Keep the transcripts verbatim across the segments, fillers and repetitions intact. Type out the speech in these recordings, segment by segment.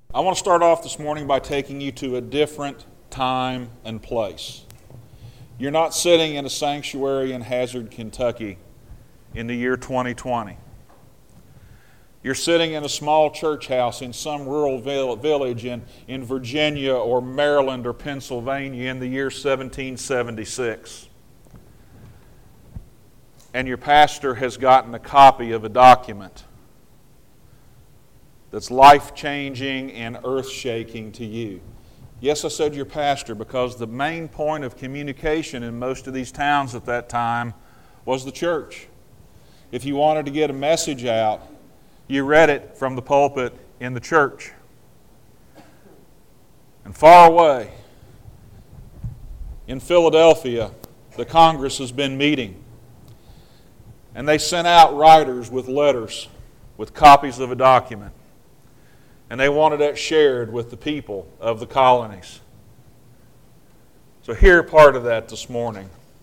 I want to start off this morning by taking you to a different time and place. You're not sitting in a sanctuary in Hazard, Kentucky in the year twenty twenty. You're sitting in a small church house in some rural village in, in Virginia or Maryland or Pennsylvania in the year seventeen seventy-six. And your pastor has gotten a copy of a document that's life-changing and earth-shaking to you. Yes, I said your pastor because the main point of communication in most of these towns at that time was the church. If you wanted to get a message out, you read it from the pulpit in the church. And far away, in Philadelphia, the Congress has been meeting. And they sent out writers with letters, with copies of a document. And they wanted it shared with the people of the colonies. So hear part of that this morning.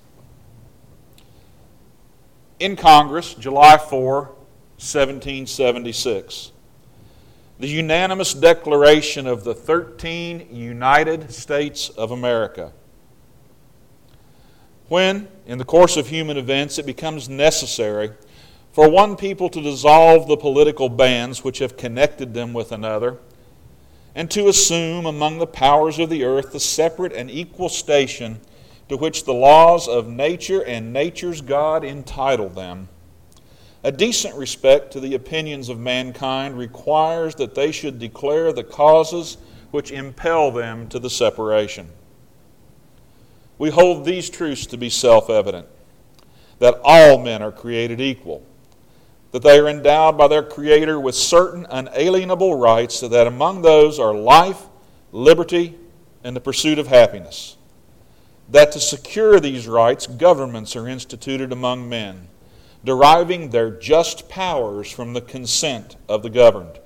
In Congress, July fourth, seventeen seventy-six, the unanimous declaration of the thirteen United States of America. When, in the course of human events, it becomes necessary for one people to dissolve the political bands which have connected them with another, and to assume among the powers of the earth the separate and equal station to which the laws of nature and nature's God entitle them, a decent respect to the opinions of mankind requires that they should declare the causes which impel them to the separation. We hold these truths to be self-evident, that all men are created equal, that they are endowed by their Creator with certain unalienable rights, so that among those are life, liberty, and the pursuit of happiness. That to secure these rights, governments are instituted among men, deriving their just powers from the consent of the governed.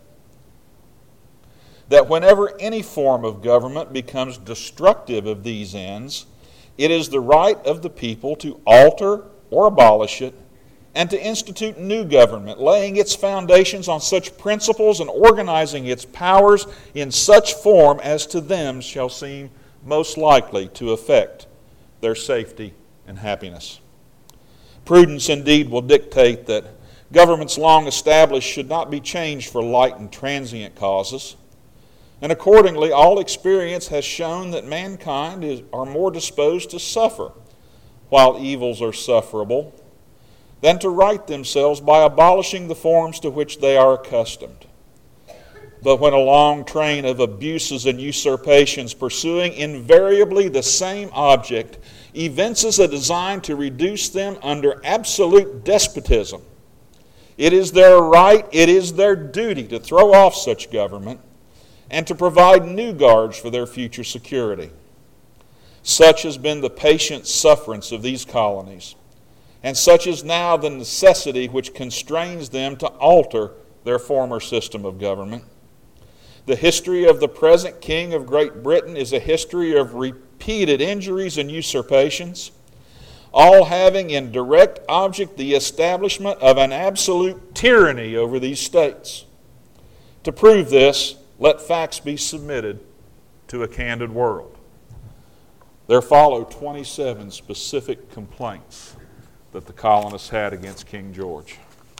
That whenever any form of government becomes destructive of these ends, it is the right of the people to alter or abolish it, and to institute new government, laying its foundations on such principles and organizing its powers in such form as to them shall seem most likely to affect their safety and happiness. Prudence indeed will dictate that governments long established should not be changed for light and transient causes, and accordingly all experience has shown that mankind is, are more disposed to suffer while evils are sufferable, than to right themselves by abolishing the forms to which they are accustomed. But when a long train of abuses and usurpations pursuing invariably the same object evinces a design to reduce them under absolute despotism, it is their right, it is their duty to throw off such government and to provide new guards for their future security. Such has been the patient sufferance of these colonies, and such is now the necessity which constrains them to alter their former system of government. The history of the present King of Great Britain is a history of repeated injuries and usurpations, all having in direct object the establishment of an absolute tyranny over these states. To prove this, let facts be submitted to a candid world. There follow twenty-seven specific complaints that the colonists had against King George.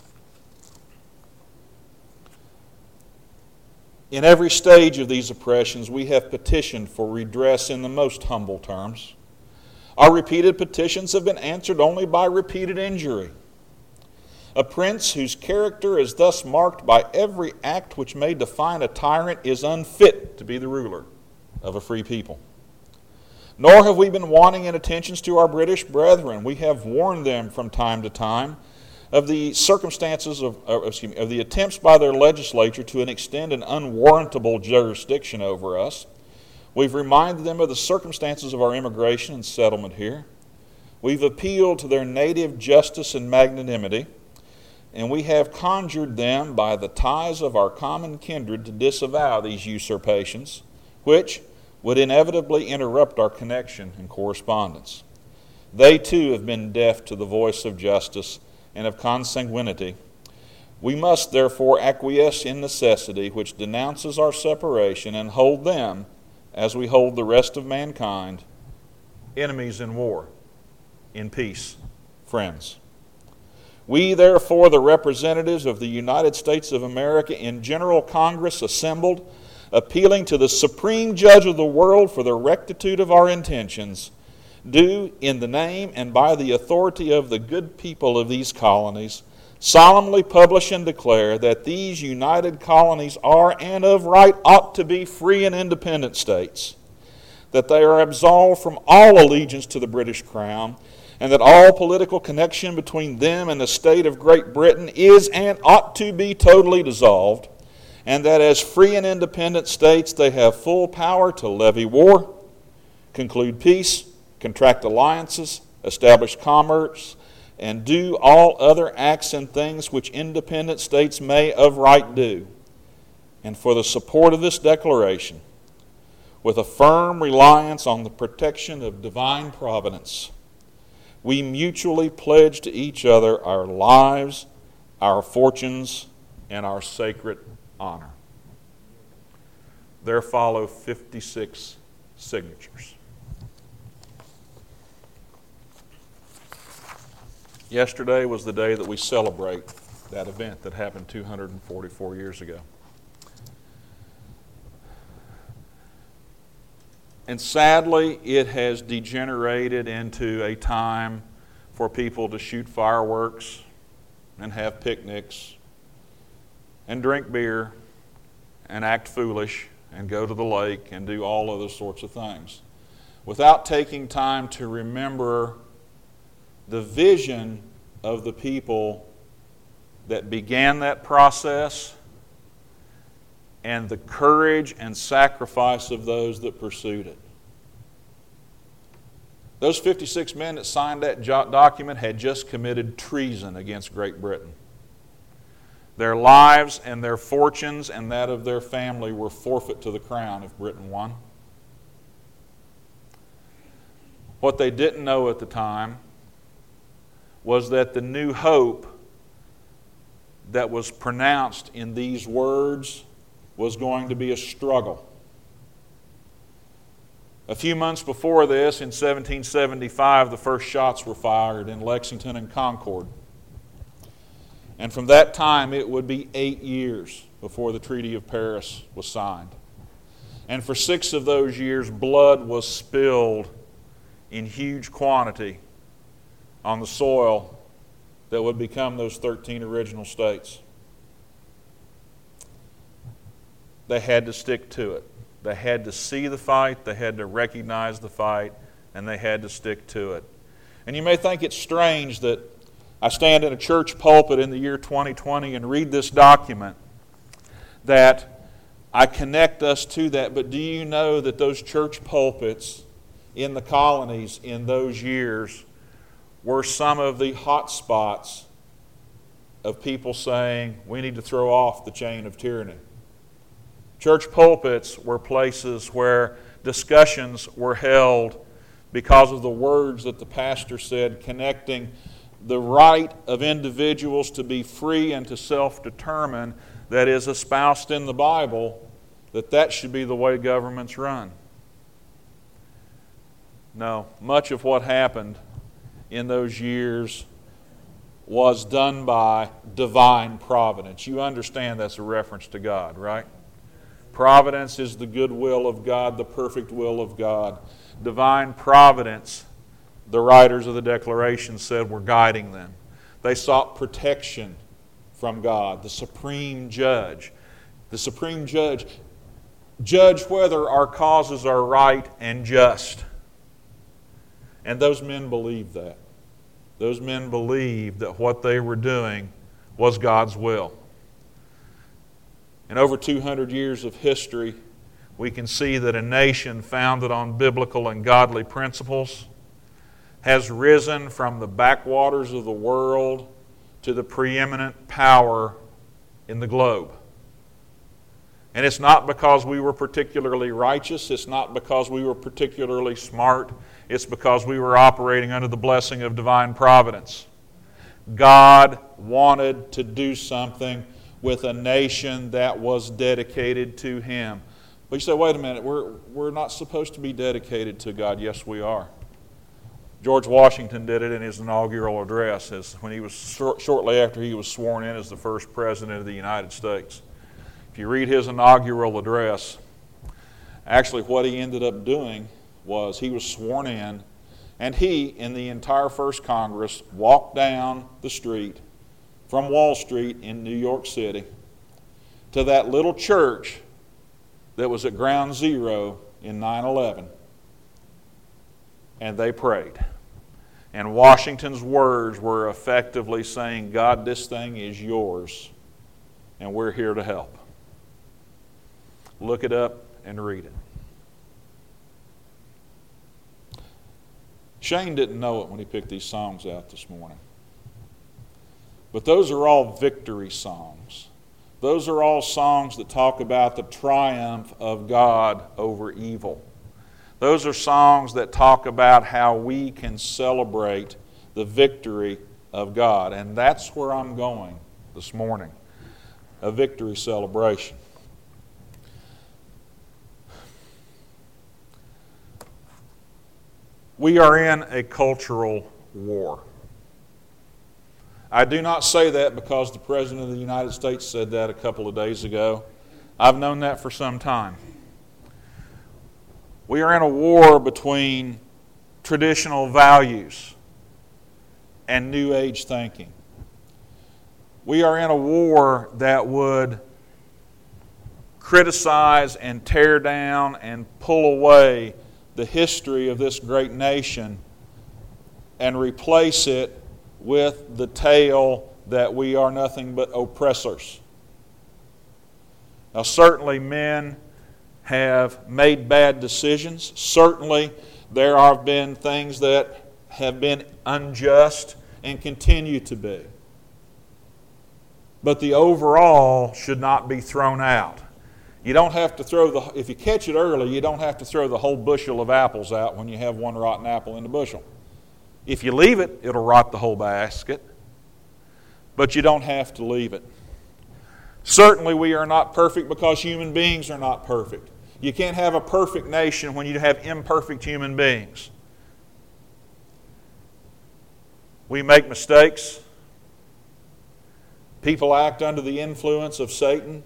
In every stage of these oppressions, we have petitioned for redress in the most humble terms. Our repeated petitions have been answered only by repeated injury. A prince whose character is thus marked by every act which may define a tyrant is unfit to be the ruler of a free people. Nor have we been wanting in attentions to our British brethren. We have warned them from time to time of the circumstances of, uh, excuse me, of the attempts by their legislature to extend an unwarrantable jurisdiction over us. We've reminded them of the circumstances of our immigration and settlement here. We've appealed to their native justice and magnanimity, and we have conjured them by the ties of our common kindred to disavow these usurpations, which would inevitably interrupt our connection and correspondence. They too have been deaf to the voice of justice and of consanguinity, We must therefore acquiesce in necessity, which denounces our separation, and hold them, as we hold the rest of mankind, enemies in war, in peace, friends. We, therefore, the representatives of the United States of America in General Congress assembled, appealing to the Supreme Judge of the world for the rectitude of our intentions, do, in the name and by the authority of the good people of these colonies, solemnly publish and declare that these united colonies are and of right ought to be free and independent states, that they are absolved from all allegiance to the British Crown, and that all political connection between them and the state of Great Britain is and ought to be totally dissolved, and that as free and independent states they have full power to levy war, conclude peace, contract alliances, establish commerce, and do all other acts and things which independent states may of right do. And for the support of this declaration, with a firm reliance on the protection of divine providence, we mutually pledge to each other our lives, our fortunes, and our sacred honor. There follow fifty-six signatures. Yesterday was the day that we celebrate that event that happened two hundred forty-four years ago. And sadly, it has degenerated into a time for people to shoot fireworks and have picnics and drink beer and act foolish and go to the lake and do all other sorts of things without taking time to remember the vision of the people that began that process and the courage and sacrifice of those that pursued it. Those fifty-six men that signed that document had just committed treason against Great Britain. Their lives and their fortunes and that of their family were forfeit to the crown if Britain won. What they didn't know at the time was that the new hope that was pronounced in these words was going to be a struggle. A few months before this, in seventeen seventy-five, the first shots were fired in Lexington and Concord. And from that time, it would be eight years before the Treaty of Paris was signed. And for six of those years, blood was spilled in huge quantity on the soil that would become those thirteen original states. They had to stick to it. They had to see the fight, they had to recognize the fight, and they had to stick to it. And you may think it's strange that I stand in a church pulpit in the year twenty twenty and read this document, that I connect us to that, but do you know that those church pulpits in the colonies in those years were some of the hot spots of people saying, we need to throw off the chain of tyranny? Church pulpits were places where discussions were held because of the words that the pastor said, connecting the right of individuals to be free and to self-determine that is espoused in the Bible, that that should be the way governments run. No, much of what happened in those years was done by divine providence. You understand that's a reference to God, right? Providence is the good will of God, the perfect will of God. Divine providence, the writers of the Declaration said, were guiding them. They sought protection from God, the supreme judge. The supreme judge, judge whether our causes are right and just. And those men believed that. Those men believed that what they were doing was God's will. In over two hundred years of history, we can see that a nation founded on biblical and godly principles has risen from the backwaters of the world to the preeminent power in the globe. And it's not because we were particularly righteous. It's not because we were particularly smart. It's because we were operating under the blessing of divine providence. God wanted to do something with a nation that was dedicated to Him. But you say, wait a minute, we're, we're not supposed to be dedicated to God. Yes, we are. George Washington did it in his inaugural address as when he was shortly after he was sworn in as the first president of the United States. If you read his inaugural address, actually what he ended up doing was he was sworn in, and he, in the entire first Congress, walked down the street from Wall Street in New York City to that little church that was at ground zero in nine eleven. And they prayed. And Washington's words were effectively saying, God, this thing is yours, and we're here to help. Look it up and read it. Shane didn't know it when he picked these songs out this morning. But those are all victory songs. Those are all songs that talk about the triumph of God over evil. Those are songs that talk about how we can celebrate the victory of God. And that's where I'm going this morning, a victory celebration. We are in a cultural war. I do not say that because the President of the United States said that a couple of days ago. I've known that for some time. We are in a war between traditional values and New Age thinking. We are in a war that would criticize and tear down and pull away the history of this great nation and replace it with the tale that we are nothing but oppressors. Now, certainly men have made bad decisions. Certainly there have been things that have been unjust and continue to be. But the overall should not be thrown out. You don't have to throw the, if you catch it early, you don't have to throw the whole bushel of apples out when you have one rotten apple in the bushel. If you leave it, it'll rot the whole basket. But you don't have to leave it. Certainly we are not perfect because human beings are not perfect. You can't have a perfect nation when you have imperfect human beings. We make mistakes. People act under the influence of Satan.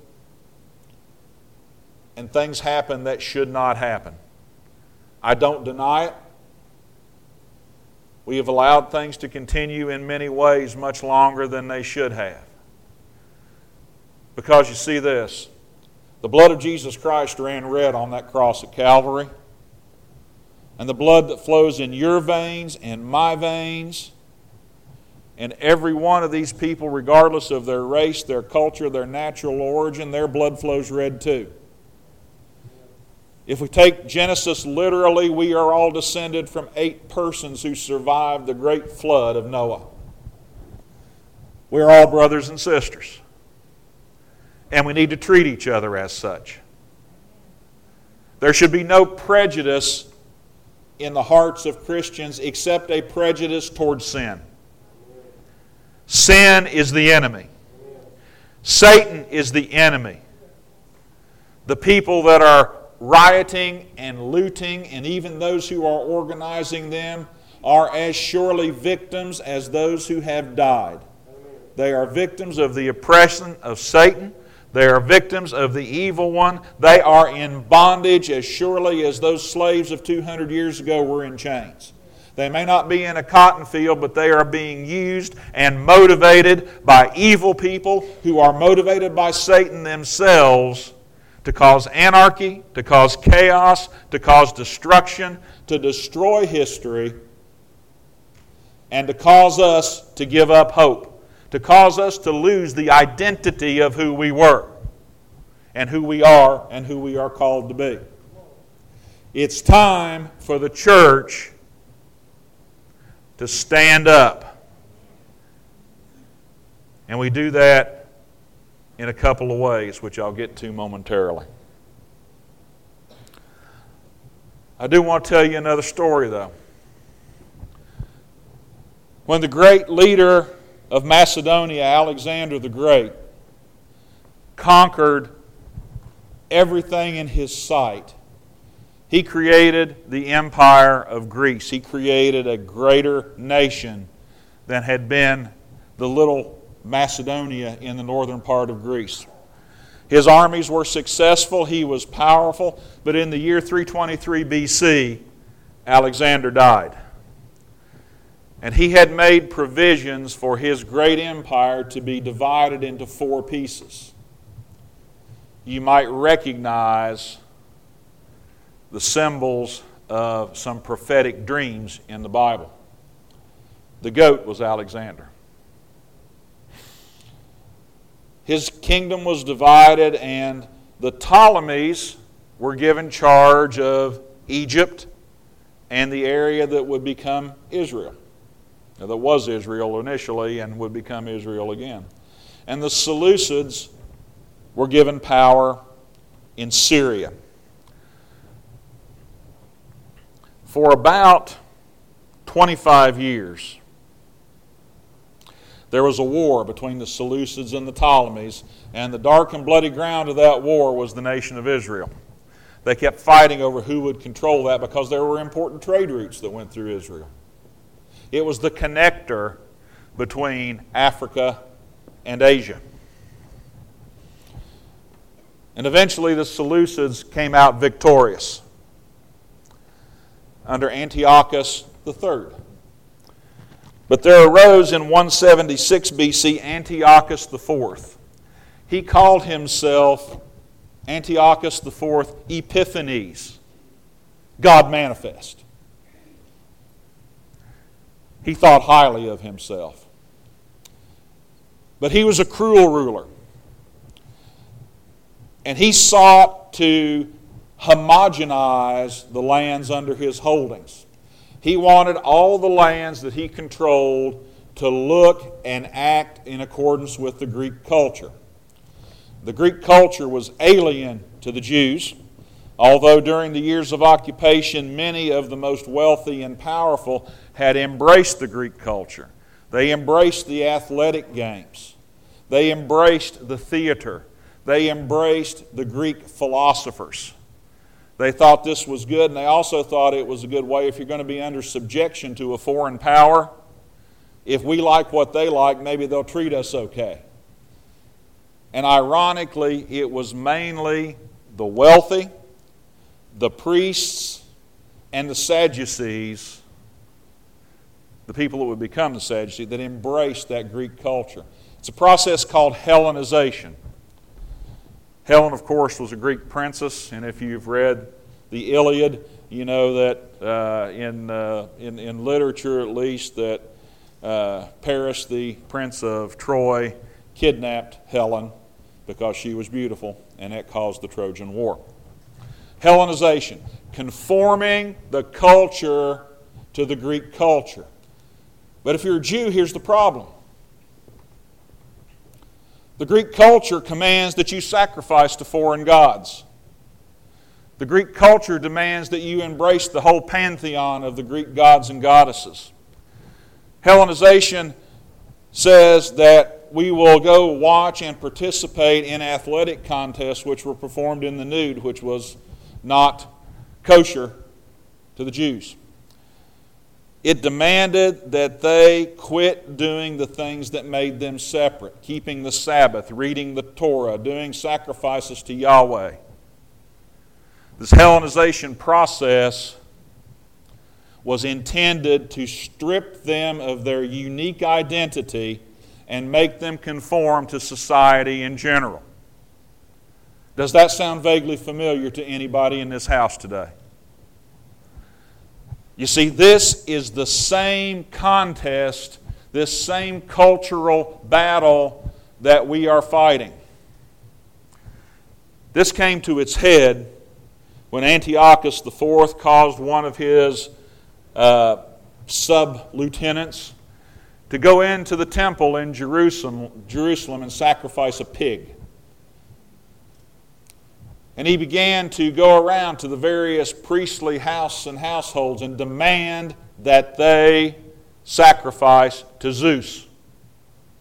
And things happen that should not happen. I don't deny it. We have allowed things to continue in many ways much longer than they should have. Because you see this, the blood of Jesus Christ ran red on that cross at Calvary. And the blood that flows in your veins and my veins, and every one of these people, regardless of their race, their culture, their natural origin, their blood flows red too. If we take Genesis literally, we are all descended from eight persons who survived the great flood of Noah. We're all brothers and sisters. And we need to treat each other as such. There should be no prejudice in the hearts of Christians except a prejudice towards sin. Sin is the enemy. Satan is the enemy. The people that are rioting and looting, and even those who are organizing them, are as surely victims as those who have died. They are victims of the oppression of Satan. They are victims of the evil one. They are in bondage as surely as those slaves of two hundred years ago were in chains. They may not be in a cotton field, but they are being used and motivated by evil people who are motivated by Satan themselves to cause anarchy, to cause chaos, to cause destruction, to destroy history, and to cause us to give up hope, to cause us to lose the identity of who we were and who we are and who we are called to be. It's time for the church to stand up. And we do that in a couple of ways, which I'll get to momentarily. I do want to tell you another story, though. When the great leader of Macedonia, Alexander the Great, conquered everything in his sight. He created the empire of Greece. He created a greater nation than had been the little Macedonia in the northern part of Greece. His armies were successful. He was powerful. But in the year three twenty-three B C, Alexander died. And he had made provisions for his great empire to be divided into four pieces. You might recognize the symbols of some prophetic dreams in the Bible. The goat was Alexander. His kingdom was divided, and the Ptolemies were given charge of Egypt and the area that would become Israel. Now, that was Israel initially and would become Israel again. And the Seleucids were given power in Syria. For about twenty-five years, there was a war between the Seleucids and the Ptolemies, and the dark and bloody ground of that war was the nation of Israel. They kept fighting over who would control that because there were important trade routes that went through Israel. It was the connector between Africa and Asia. And eventually the Seleucids came out victorious under Antiochus the third. But there arose in one seventy-six B C Antiochus the fourth. He called himself Antiochus the fourth Epiphanes, God manifest. He thought highly of himself. But he was a cruel ruler. And he sought to homogenize the lands under his holdings. He wanted all the lands that he controlled to look and act in accordance with the Greek culture. The Greek culture was alien to the Jews, although during the years of occupation, many of the most wealthy and powerful had embraced the Greek culture. They embraced the athletic games. They embraced the theater. They embraced the Greek philosophers. They thought this was good, and they also thought it was a good way if you're going to be under subjection to a foreign power. If we like what they like, maybe they'll treat us okay. And ironically, it was mainly the wealthy, the priests, and the Sadducees, the people that would become the Sadducees, that embraced that Greek culture. It's a process called Hellenization. Helen, of course, was a Greek princess, and if you've read the Iliad, you know that uh, in, uh, in in literature, at least, that uh, Paris, the prince of Troy, kidnapped Helen because she was beautiful, and that caused the Trojan War. Hellenization, conforming the culture to the Greek culture. But if you're a Jew, here's the problem. The Greek culture commands that you sacrifice to foreign gods. The Greek culture demands that you embrace the whole pantheon of the Greek gods and goddesses. Hellenization says that we will go watch and participate in athletic contests which were performed in the nude, which was not kosher to the Jews. It demanded that they quit doing the things that made them separate, keeping the Sabbath, reading the Torah, doing sacrifices to Yahweh. This Hellenization process was intended to strip them of their unique identity and make them conform to society in general. Does that sound vaguely familiar to anybody in this house today? You see, this is the same contest, this same cultural battle that we are fighting. This came to its head when Antiochus the fourth caused one of his uh, sub-lieutenants to go into the temple in Jerusalem, Jerusalem and sacrifice a pig. And he began to go around to the various priestly houses and households and demand that they sacrifice to Zeus.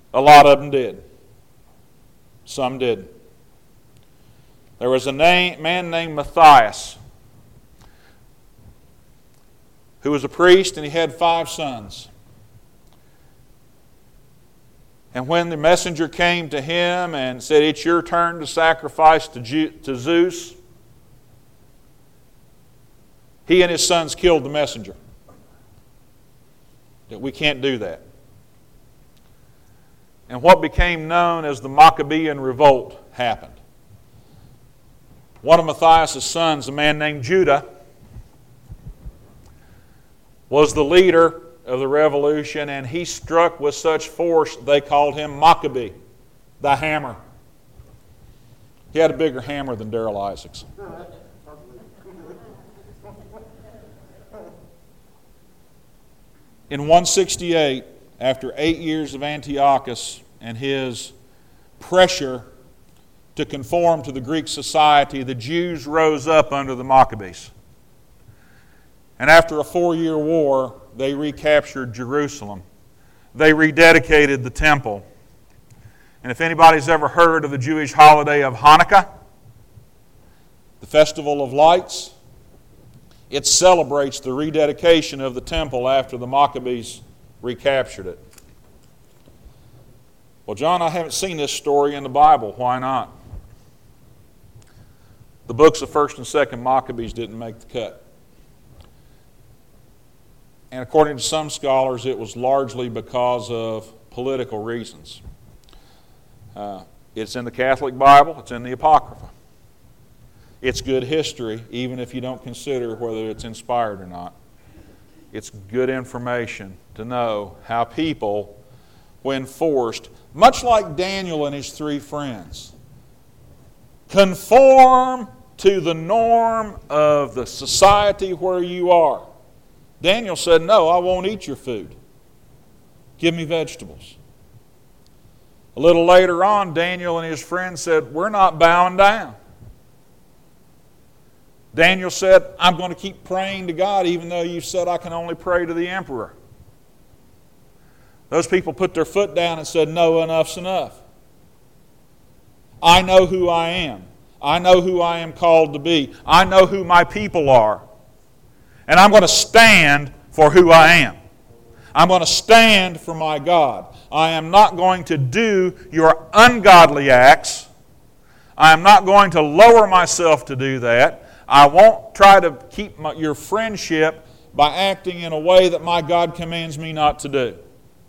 A lot of them did. Some didn't. There was a name, man named Matthias who was a priest, and he had five sons. And when the messenger came to him and said, "It's your turn to sacrifice to, Ju- to Zeus," he and his sons killed the messenger. That we can't do that. And what became known as the Maccabean Revolt happened. One of Matthias' sons, a man named Judah, was the leader of the revolution, and he struck with such force they called him Maccabee, the hammer. He had a bigger hammer than Darrell Isaacs. In one sixty-eight, after eight years of Antiochus and his pressure to conform to the Greek society, the Jews rose up under the Maccabees. And after a four-year war, they recaptured Jerusalem. They rededicated the temple. And if anybody's ever heard of the Jewish holiday of Hanukkah, the Festival of Lights, it celebrates the rededication of the temple after the Maccabees recaptured it. Well, John, I haven't seen this story in the Bible. Why not? The books of First and Second Maccabees didn't make the cut. And according to some scholars, it was largely because of political reasons. Uh, it's in the Catholic Bible. It's in the Apocrypha. It's good history, even if you don't consider whether it's inspired or not. It's good information to know how people, when forced, much like Daniel and his three friends, conform to the norm of the society where you are. Daniel said, "No, I won't eat your food. Give me vegetables." A little later on, Daniel and his friends said, "We're not bowing down." Daniel said, "I'm going to keep praying to God even though you said I can only pray to the emperor." Those people put their foot down and said, "No, enough's enough. I know who I am. I know who I am called to be. I know who my people are. And I'm going to stand for who I am. I'm going to stand for my God. I am not going to do your ungodly acts. I am not going to lower myself to do that. I won't try to keep my, your friendship by acting in a way that my God commands me not to do."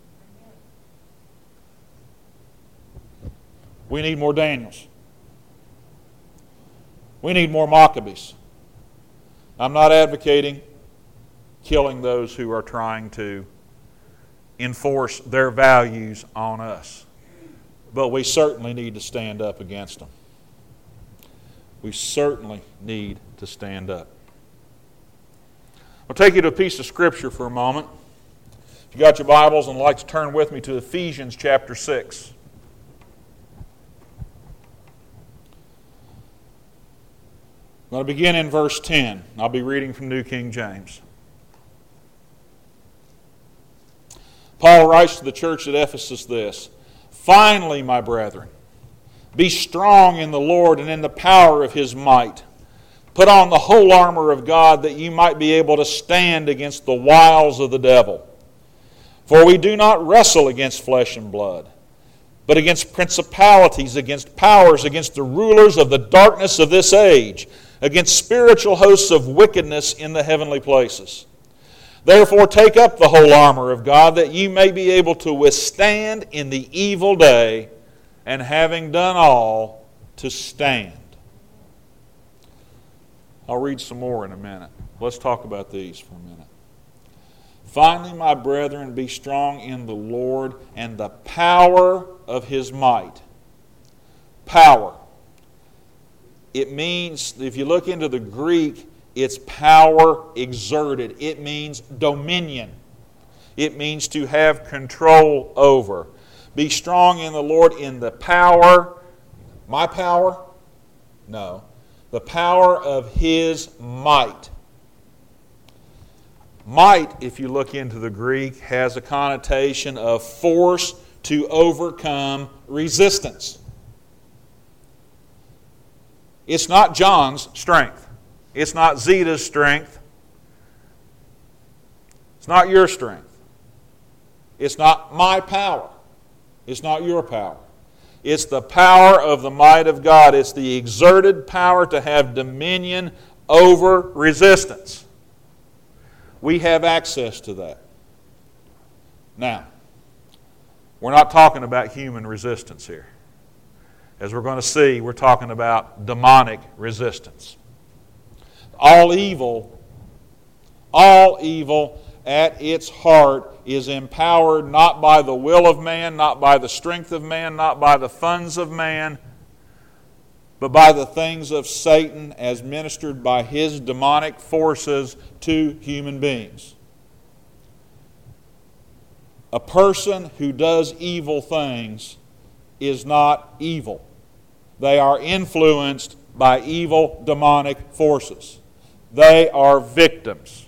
We need more Daniels. We need more Maccabees. I'm not advocating killing those who are trying to enforce their values on us. But we certainly need to stand up against them. We certainly need to stand up. I'll take you to a piece of Scripture for a moment. If you got your Bibles and would like to turn with me to Ephesians chapter six. I'm going to begin in verse ten. I'll be reading from New King James. Paul writes to the church at Ephesus this: "Finally, my brethren, be strong in the Lord and in the power of His might. Put on the whole armor of God that you might be able to stand against the wiles of the devil. For we do not wrestle against flesh and blood, but against principalities, against powers, against the rulers of the darkness of this age, against spiritual hosts of wickedness in the heavenly places. Therefore take up the whole armor of God that you may be able to withstand in the evil day, and having done all, to stand." I'll read some more in a minute. Let's talk about these for a minute. "Finally, my brethren, be strong in the Lord and the power of His might." Power. It means, if you look into the Greek, it's power exerted. It means dominion. It means to have control over. Be strong in the Lord in the power. My power? No. The power of His might. Might, if you look into the Greek, has a connotation of force to overcome resistance. It's not John's strength. It's not Zeta's strength. It's not your strength. It's not my power. It's not your power. It's the power of the might of God. It's the exerted power to have dominion over resistance. We have access to that. Now, we're not talking about human resistance here. As we're going to see, we're talking about demonic resistance. All evil, all evil at its heart is empowered not by the will of man, not by the strength of man, not by the funds of man, but by the things of Satan as ministered by his demonic forces to human beings. A person who does evil things is not evil. They are influenced by evil demonic forces. They are victims.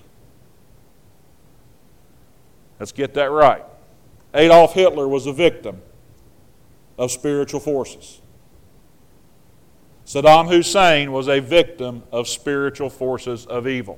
Let's get that right. Adolf Hitler was a victim of spiritual forces. Saddam Hussein was a victim of spiritual forces of evil.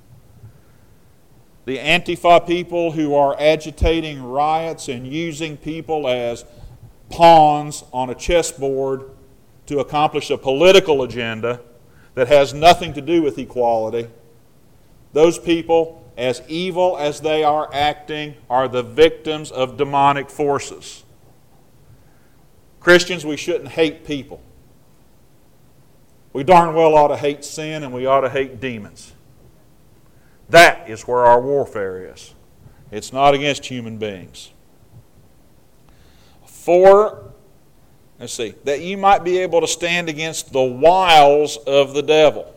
The Antifa people who are agitating riots and using people as pawns on a chessboard to accomplish a political agenda that has nothing to do with equality, those people, as evil as they are acting, are the victims of demonic forces. Christians, we shouldn't hate people. We darn well ought to hate sin, and we ought to hate demons. That is where our warfare is. It's not against human beings. For, let's see, that you might be able to stand against the wiles of the devil.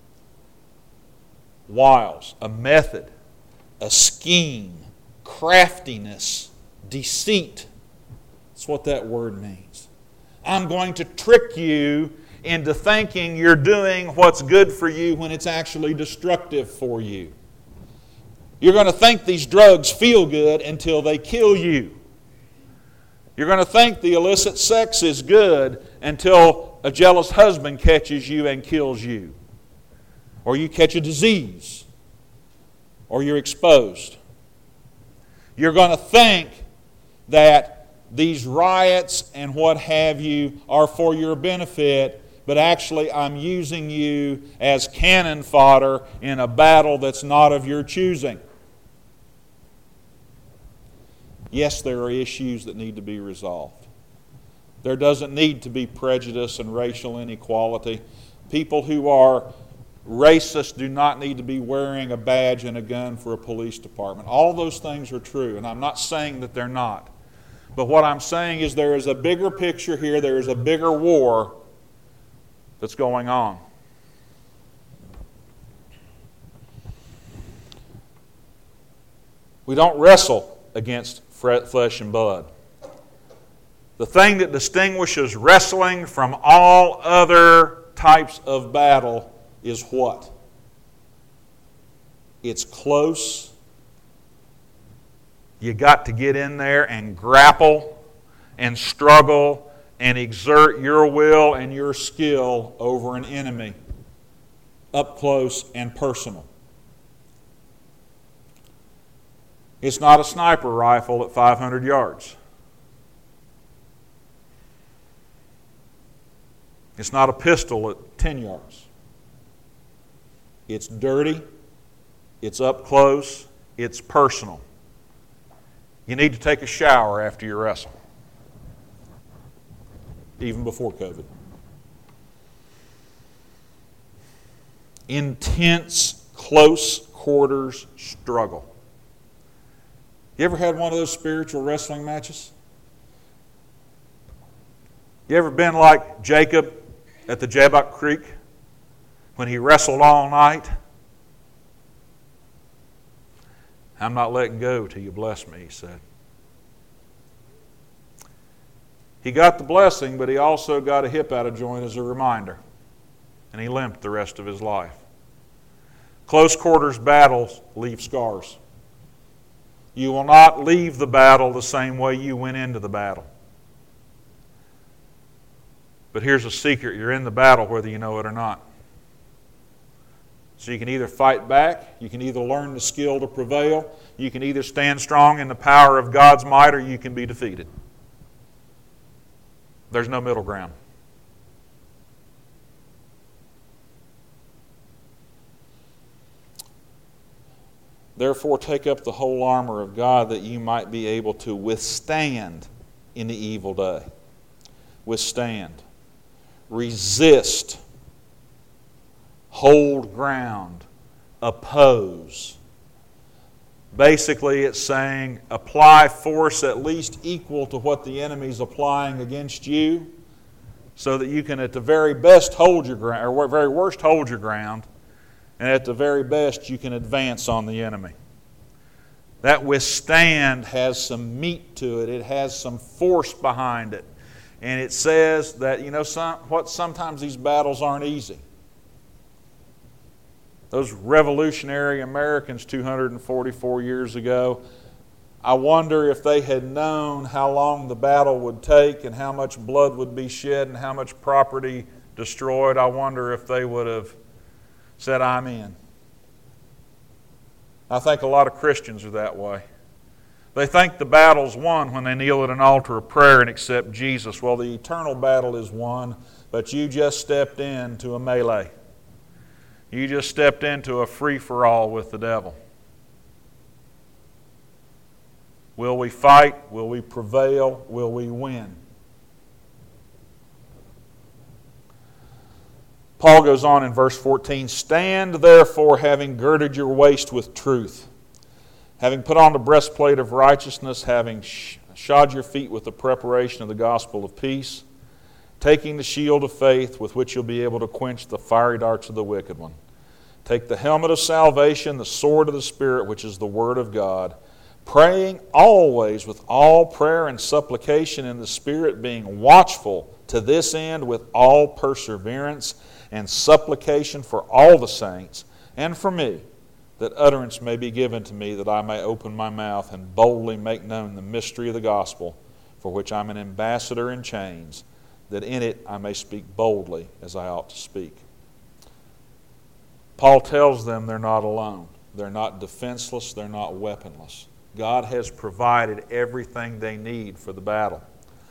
Wiles, a method, a scheme, craftiness, deceit. That's what that word means. I'm going to trick you into thinking you're doing what's good for you when it's actually destructive for you. You're going to think these drugs feel good until they kill you. You're going to think the illicit sex is good until a jealous husband catches you and kills you. Or you catch a disease. Or you're exposed. You're going to think that these riots and what have you are for your benefit, but actually I'm using you as cannon fodder in a battle that's not of your choosing. Yes, there are issues that need to be resolved. There doesn't need to be prejudice and racial inequality. People who are racist do not need to be wearing a badge and a gun for a police department. All those things are true, and I'm not saying that they're not. But what I'm saying is there is a bigger picture here. There is a bigger war that's going on. We don't wrestle against flesh and blood. The thing that distinguishes wrestling from all other types of battle is what? It's close. You got to get in there and grapple and struggle and exert your will and your skill over an enemy, up close and personal. It's not a sniper rifle at five hundred yards. It's not a pistol at ten yards. It's dirty, it's up close, it's personal. You need to take a shower after you wrestle, even before COVID. Intense, close quarters struggle. You ever had one of those spiritual wrestling matches? You ever been like Jacob at the Jabbok Creek when he wrestled all night? I'm not letting go till you bless me, he said. He got the blessing, but he also got a hip out of joint as a reminder. And he limped the rest of his life. Close quarters battles leave scars. You will not leave the battle the same way you went into the battle. But here's a secret. You're in the battle whether you know it or not. So you can either fight back, you can either learn the skill to prevail, you can either stand strong in the power of God's might, or you can be defeated. There's no middle ground. Therefore, take up the whole armor of God that you might be able to withstand in the evil day. Withstand. Resist. Hold ground. Oppose. Basically, it's saying apply force at least equal to what the enemy's applying against you, so that you can at the very best hold your ground, or very worst hold your ground, and at the very best you can advance on the enemy. That withstand has some meat to it. It has some force behind it. And it says that, you know, some, what sometimes these battles aren't easy. Those revolutionary Americans two hundred forty-four years ago, I wonder if they had known how long the battle would take and how much blood would be shed and how much property destroyed. I wonder if they would have said, I'm in. I think a lot of Christians are that way. They think the battle's won when they kneel at an altar of prayer and accept Jesus. Well, the eternal battle is won, but you just stepped into a melee. You just stepped into a free-for-all with the devil. Will we fight? Will we prevail? Will we win? Paul goes on in verse fourteen, Stand therefore, having girded your waist with truth, having put on the breastplate of righteousness, having shod your feet with the preparation of the gospel of peace, taking the shield of faith with which you'll be able to quench the fiery darts of the wicked one. Take the helmet of salvation, the sword of the Spirit, which is the word of God, praying always with all prayer and supplication in the Spirit, being watchful to this end with all perseverance and supplication for all the saints, and for me, that utterance may be given to me, that I may open my mouth and boldly make known the mystery of the gospel, for which I'm an ambassador in chains, that in it I may speak boldly as I ought to speak. Paul tells them they're not alone. They're not defenseless. They're not weaponless. God has provided everything they need for the battle.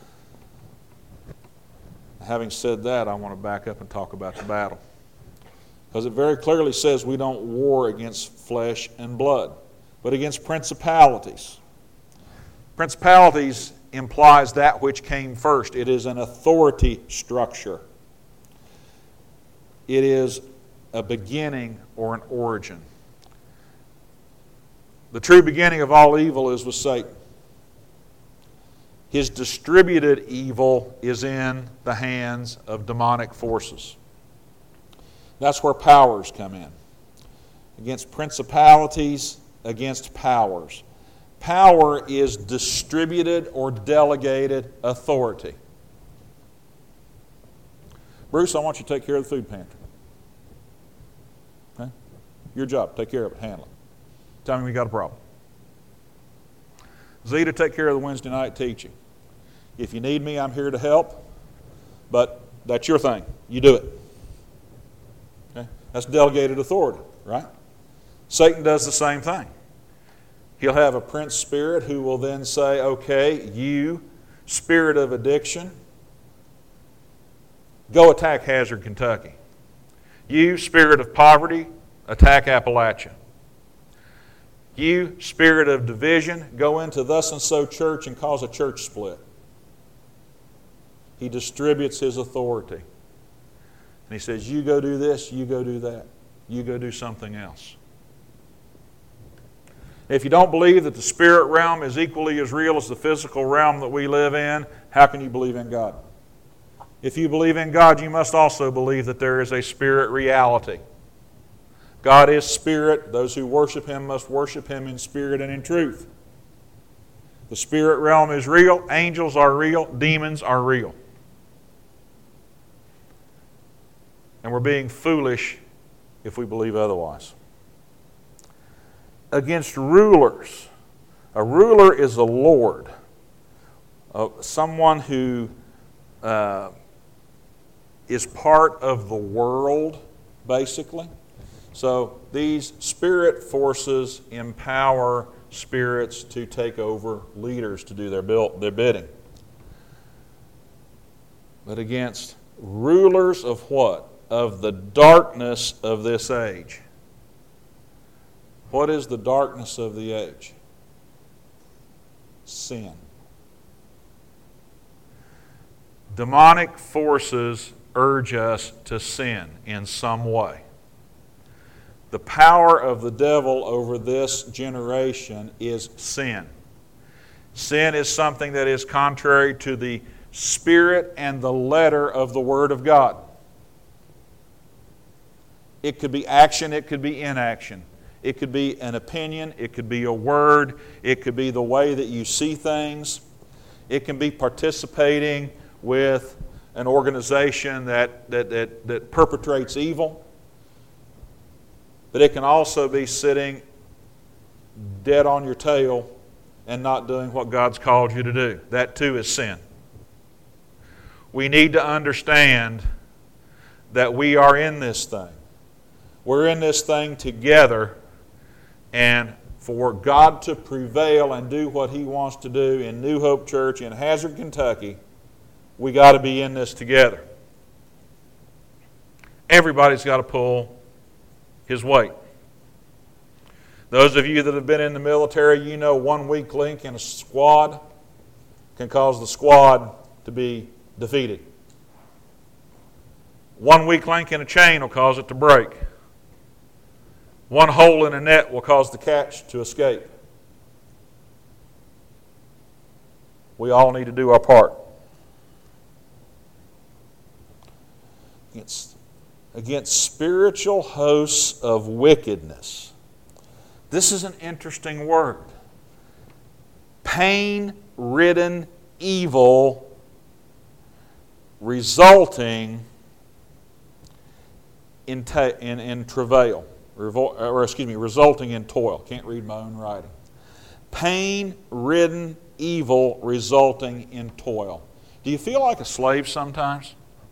Having said that, I want to back up and talk about the battle. Because it very clearly says we don't war against flesh and blood, but against principalities. Principalities implies that which came first. It is an authority structure. It is a beginning or an origin. The true beginning of all evil is with Satan. His distributed evil is in the hands of demonic forces. That's where powers come in. Against principalities, against powers. Power is distributed or delegated authority. Bruce, I want you to take care of the food pantry. Okay? Your job, take care of it, handle it. Tell me we got a problem. Zeta, take care of the Wednesday night teaching. If you need me, I'm here to help, but that's your thing. You do it. Okay? That's delegated authority, right? Satan does the same thing. He'll have a prince spirit who will then say, okay, you, spirit of addiction, go attack Hazard, Kentucky. You, spirit of poverty, attack Appalachia. You, spirit of division, go into thus and so church and cause a church split. He distributes his authority. And he says, you go do this, you go do that. You go do something else. If you don't believe that the spirit realm is equally as real as the physical realm that we live in, how can you believe in God? If you believe in God, you must also believe that there is a spirit reality. God is spirit. Those who worship Him must worship Him in spirit and in truth. The spirit realm is real. Angels are real. Demons are real. And we're being foolish if we believe otherwise. Against rulers A ruler is a lord, uh, someone who uh, is part of the world, basically. So these spirit forces empower spirits to take over leaders to do their, bill, their bidding. But against rulers of what? Of the darkness of this age. What is the darkness of the age? Sin. Demonic forces urge us to sin in some way. The power of the devil over this generation is sin. Sin is something that is contrary to the spirit and the letter of the Word of God. It could be action, it could be inaction. It could be an opinion, it could be a word, it could be the way that you see things. It can be participating with an organization that, that, that, that perpetrates evil. But it can also be sitting dead on your tail and not doing what God's called you to do. That too is sin. We need to understand that we are in this thing. We're in this thing together, and for God to prevail and do what He wants to do in New Hope Church in Hazard, Kentucky, we got to be in this together. Everybody's got to pull his weight. Those of you that have been in the military, you know one weak link in a squad can cause the squad to be defeated. One weak link in a chain will cause it to break. One hole in a net will cause the catch to escape. We all need to do our part. Against, against spiritual hosts of wickedness. This is an interesting word. Pain-ridden evil resulting in, ta- in, in travail. Revol- or excuse me, resulting in toil. Can't read my own writing. Pain-ridden evil resulting in toil. Do you feel like a slave sometimes?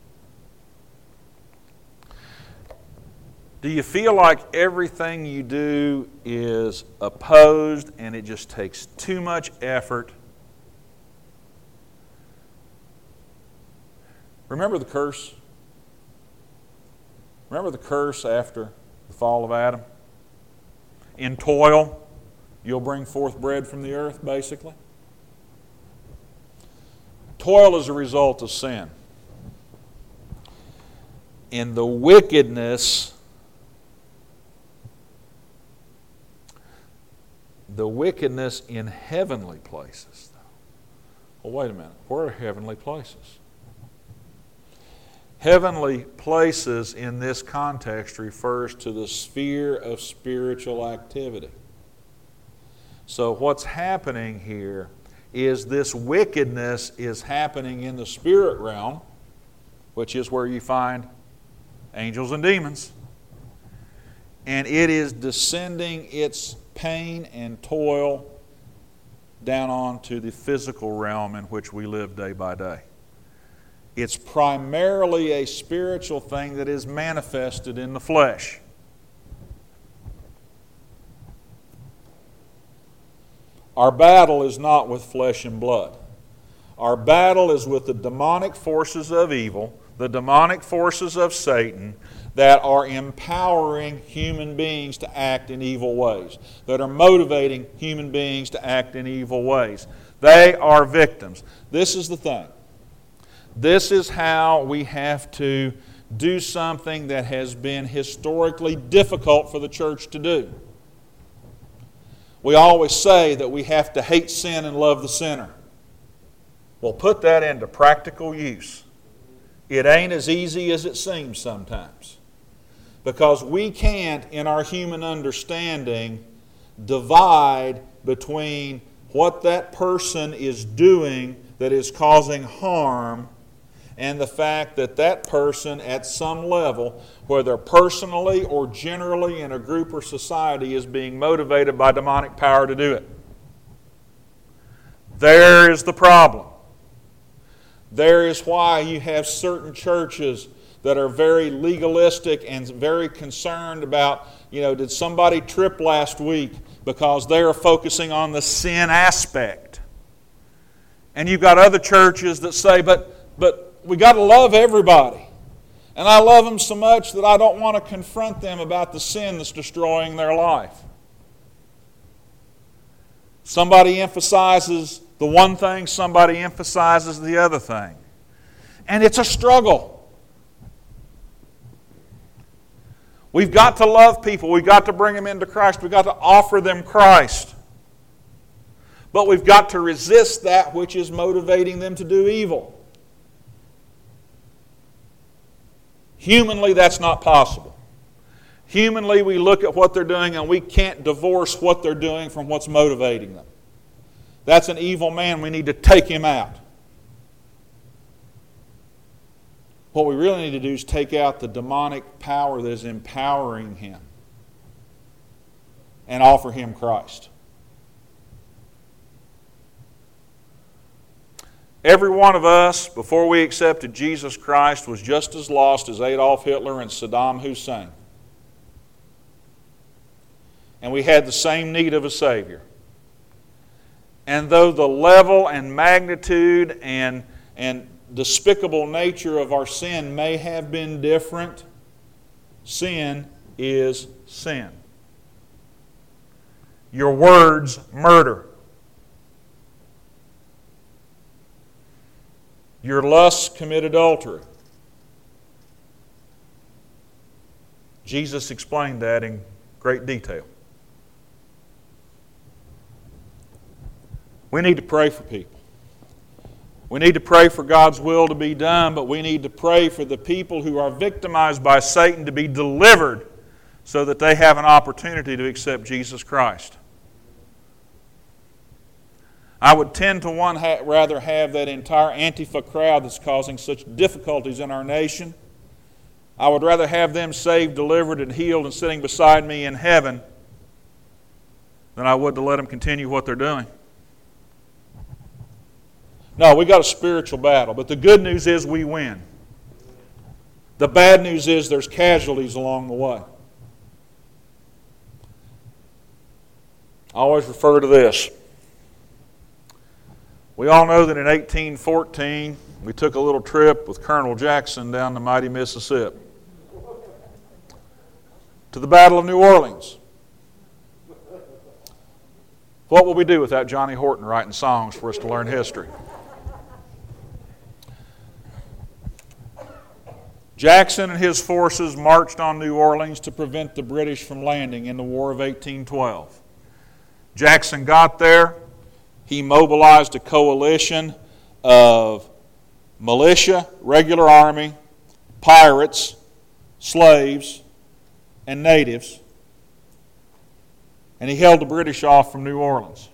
Do you feel like everything you do is opposed and it just takes too much effort? Remember the curse? Remember the curse after the fall of Adam? In toil, you'll bring forth bread from the earth, basically. Toil is a result of sin. In the wickedness, the wickedness in heavenly places. Well, wait a minute. Where are heavenly places? Heavenly places in this context refers to the sphere of spiritual activity. So what's happening here is this wickedness is happening in the spirit realm, which is where you find angels and demons. And it is descending its pain and toil down onto the physical realm in which we live day by day. It's primarily a spiritual thing that is manifested in the flesh. Our battle is not with flesh and blood. Our battle is with the demonic forces of evil, the demonic forces of Satan that are empowering human beings to act in evil ways, that are motivating human beings to act in evil ways. They are victims. This is the thing. This is how we have to do something that has been historically difficult for the church to do. We always say that we have to hate sin and love the sinner. Well, put that into practical use. It ain't as easy as it seems sometimes. Because we can't, in our human understanding, divide between what that person is doing that is causing harm and the fact that that person at some level, whether personally or generally in a group or society, is being motivated by demonic power to do it. There is the problem. There is why you have certain churches that are very legalistic and very concerned about, you know, did somebody trip last week, because they are focusing on the sin aspect. And you've got other churches that say, but, but we got to love everybody. And I love them so much that I don't want to confront them about the sin that's destroying their life. Somebody emphasizes the one thing, somebody emphasizes the other thing. And it's a struggle. We've got to love people. We've got to bring them into Christ. We've got to offer them Christ. But we've got to resist that which is motivating them to do evil. Humanly, that's not possible. Humanly, we look at what they're doing and we can't divorce what they're doing from what's motivating them. That's an evil man. We need to take him out. What we really need to do is take out the demonic power that is empowering him and offer him Christ. Every one of us, before we accepted Jesus Christ, was just as lost as Adolf Hitler and Saddam Hussein. And we had the same need of a Savior. And though the level and magnitude and, and despicable nature of our sin may have been different, sin is sin. Your words murder. Your lusts commit adultery. Jesus explained that in great detail. We need to pray for people. We need to pray for God's will to be done, but we need to pray for the people who are victimized by Satan to be delivered so that they have an opportunity to accept Jesus Christ. I would tend to one ha- rather have that entire Antifa crowd that's causing such difficulties in our nation. I would rather have them saved, delivered, and healed and sitting beside me in heaven than I would to let them continue what they're doing. No, we got a spiritual battle, but the good news is we win. The bad news is there's casualties along the way. I always refer to this. We all know that in eighteen fourteen, we took a little trip with Colonel Jackson down the mighty Mississippi to the Battle of New Orleans. What will we do without Johnny Horton writing songs for us to learn history? Jackson and his forces marched on New Orleans to prevent the British from landing in the War of eighteen twelve. Jackson got there. He mobilized a coalition of militia, regular army, pirates, slaves, and natives. And he held the British off from New Orleans.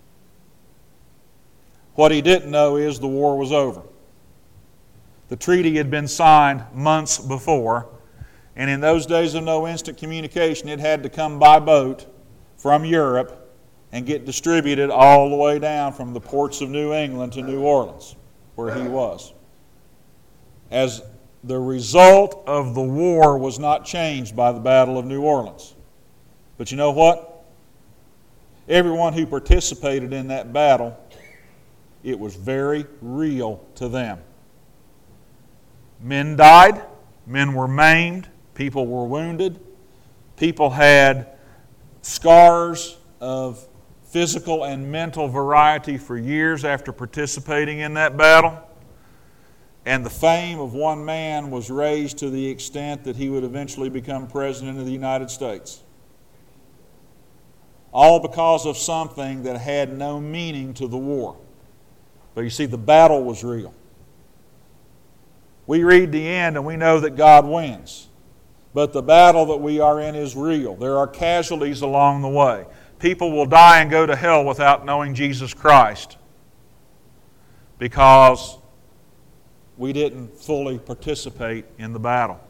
What he didn't know is the war was over. The treaty had been signed months before, and in those days of no instant communication, it had to come by boat from Europe and get distributed all the way down from the ports of New England to New Orleans, where he was. As the result of the war was not changed by the Battle of New Orleans. But you know what? Everyone who participated in that battle, it was very real to them. Men died, men were maimed, people were wounded, people had scars of physical and mental variety for years after participating in that battle. And the fame of one man was raised to the extent that he would eventually become President of the United States. All because of something that had no meaning to the war. But you see, the battle was real. We read the end and we know that God wins. But the battle that we are in is real. There are casualties along the way. People will die and go to hell without knowing Jesus Christ because we didn't fully participate in the battle.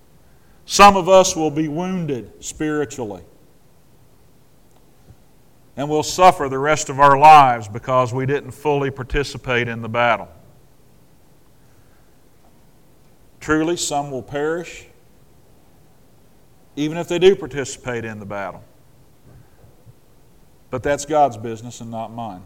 Some of us will be wounded spiritually. And we'll suffer the rest of our lives because we didn't fully participate in the battle. Truly, some will perish, even if they do participate in the battle. But that's God's business and not mine.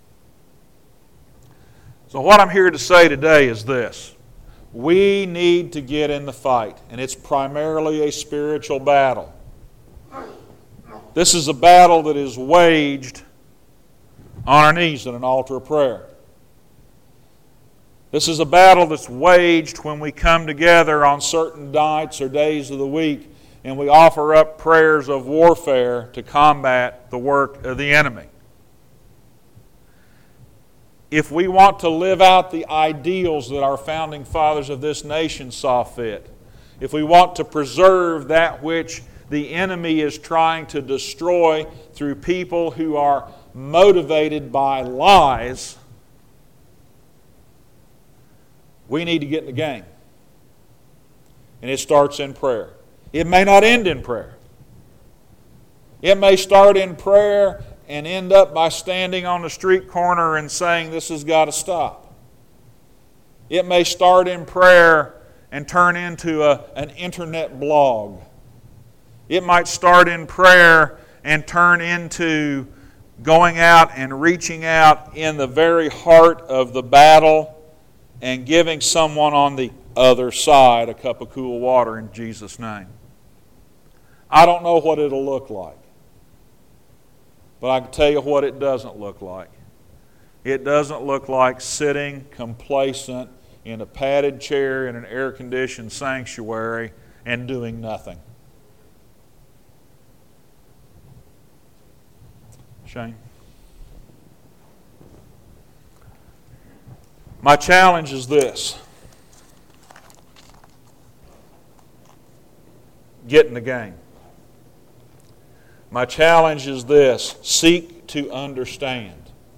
So what I'm here to say today is this. We need to get in the fight, and it's primarily a spiritual battle. This is a battle that is waged on our knees at an altar of prayer. This is a battle that's waged when we come together on certain nights or days of the week and we offer up prayers of warfare to combat the work of the enemy. If we want to live out the ideals that our founding fathers of this nation saw fit, if we want to preserve that which the enemy is trying to destroy through people who are motivated by lies, we need to get in the game. And it starts in prayer. It may not end in prayer. It may start in prayer and end up by standing on the street corner and saying, "This has got to stop." It may start in prayer and turn into a, an internet blog. It might start in prayer and turn into going out and reaching out in the very heart of the battle and giving someone on the other side a cup of cool water in Jesus' name. I don't know what it'll look like, but I can tell you what it doesn't look like. It doesn't look like sitting complacent in a padded chair in an air-conditioned sanctuary and doing nothing. Shane? My challenge is this. Get in the game. My challenge is this. Seek to understand.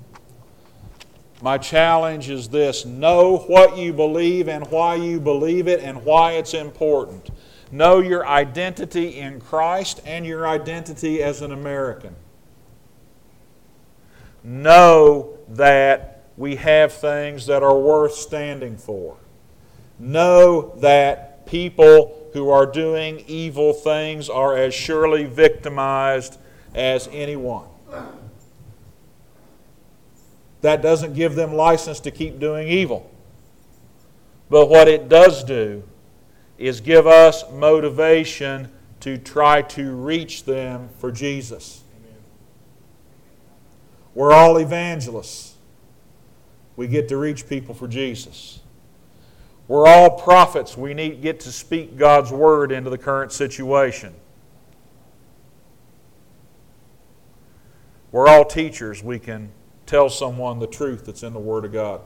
My challenge is this. Know what you believe and why you believe it and why it's important. Know your identity in Christ and your identity as an American. Know that we have things that are worth standing for. Know that people who are doing evil things are as surely victimized as anyone. That doesn't give them license to keep doing evil. But what it does do is give us motivation to try to reach them for Jesus. Amen. We're all evangelists. We get to reach people for Jesus. We're all prophets. We need get to speak God's word into the current situation. We're all teachers. We can tell someone the truth that's in the Word of God.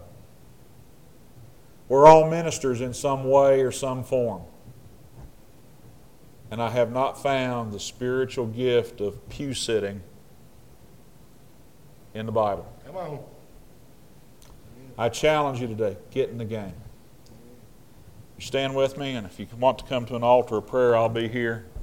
We're all ministers in some way or some form. And I have not found the spiritual gift of pew sitting in the Bible. Come on. I challenge you today, get in the game. You stand with me, and if you want to come to an altar of prayer, I'll be here.